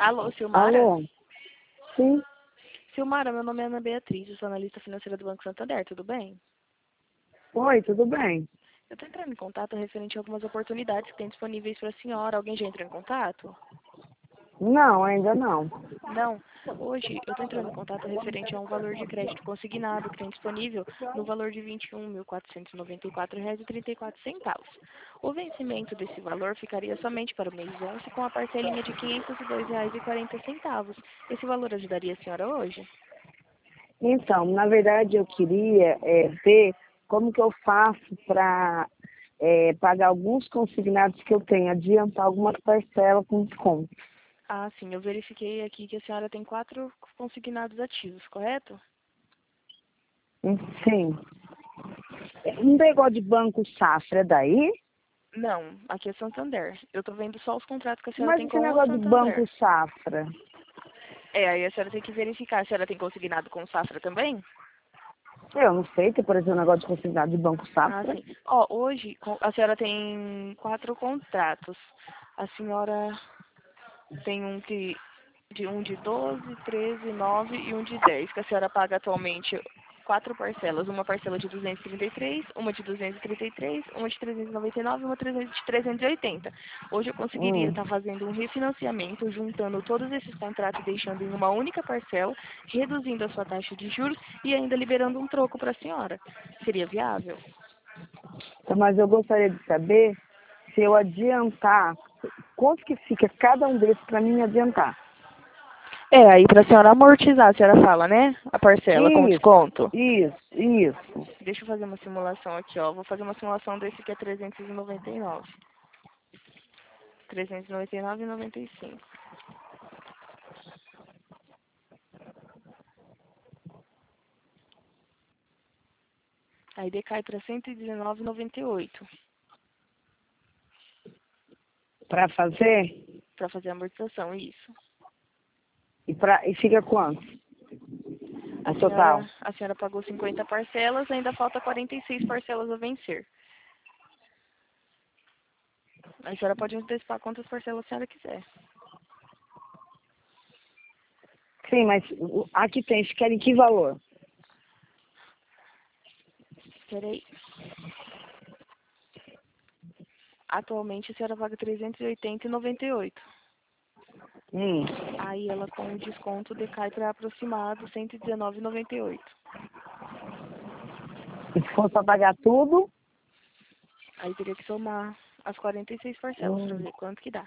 Alô, Silmara? Alô? Sim. Silmara, meu nome é Ana Beatriz, eu sou analista financeira do Banco Santander, tudo bem? Oi, tudo bem? Eu estou entrando em contato referente a algumas oportunidades que tem disponíveis para a senhora. Alguém já entrou em contato? Não, ainda não. Não. Hoje eu estou entrando em contato referente a um valor de crédito consignado que tem disponível no valor de R$ 21.494,34. O vencimento desse valor ficaria somente para o mês 11 com a parcelinha de R$ 502,40. Esse valor ajudaria a senhora hoje? Então, na verdade, eu queria ver como que eu faço para pagar alguns consignados que eu tenho, adiantar algumas parcelas com desconto. Ah, sim, eu verifiquei aqui que a senhora tem 4 consignados ativos, correto? Sim. Um negócio de banco safra é daí? Não, aqui é Santander. Eu tô vendo só os contratos que a senhora Mas tem esse com o negócio de banco Santander. safra? É, aí a senhora tem que verificar. A senhora tem consignado com o Safra também? Eu não sei, tem, por exemplo, um negócio de consignado de banco Ah, safra. sim. Ó, hoje a senhora tem 4 contratos. A senhora tem um de 12, 13, 9 e um de 10, que a senhora paga atualmente 4 parcelas. Uma parcela de 233, uma de 233, uma de 399 e uma de 380. Hoje eu conseguiria Hum. estar fazendo um refinanciamento, juntando todos esses contratos e deixando em uma única parcela, reduzindo a sua taxa de juros e ainda liberando um troco para a senhora. Seria viável? Mas eu gostaria de saber se eu adiantar, quanto que fica cada um desses para mim adiantar. É, aí para a senhora amortizar, a senhora fala, né? A parcela com Isso, desconto. isso. Deixa eu fazer uma simulação aqui, ó. Vou fazer uma simulação desse que é 399. 399,95. Aí decai para 119,98 Para fazer? para fazer a amortização, isso. E fica quanto? A O total? senhora, a senhora pagou 50 parcelas, ainda falta 46 parcelas a vencer. A senhora pode antecipar quantas parcelas a senhora quiser. Sim, mas aqui tem, vocês querem que valor? Peraí. Atualmente a senhora paga 380,98. Hum. Aí ela com o desconto decai para aproximado 119,98. E se fosse para pagar tudo? Aí teria que somar as 46 parcelas para Hum. ver quanto que dá.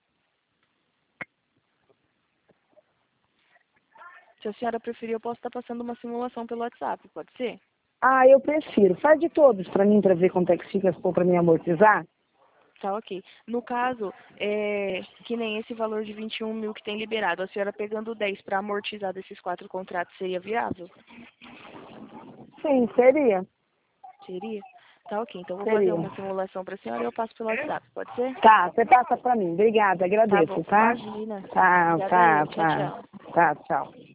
Se a senhora preferir, eu posso estar passando uma simulação pelo WhatsApp, pode ser? Ah, eu prefiro. Faz de todos para mim, para ver quanto é que fica, se for para mim amortizar. Tá, ok. No caso, que nem esse valor de 21 mil que tem liberado, a senhora pegando 10 para amortizar desses 4 contratos seria viável? Sim, seria. Seria? Tá, ok. Então vou fazer Seria. uma simulação para a senhora e eu passo pelo WhatsApp, pode ser? Tá, você passa para mim. Obrigada, Tá agradeço, bom. tá? Imagina. Tá, Obrigada tá, eu. Tchau, tá. tchau. Tá, tchau.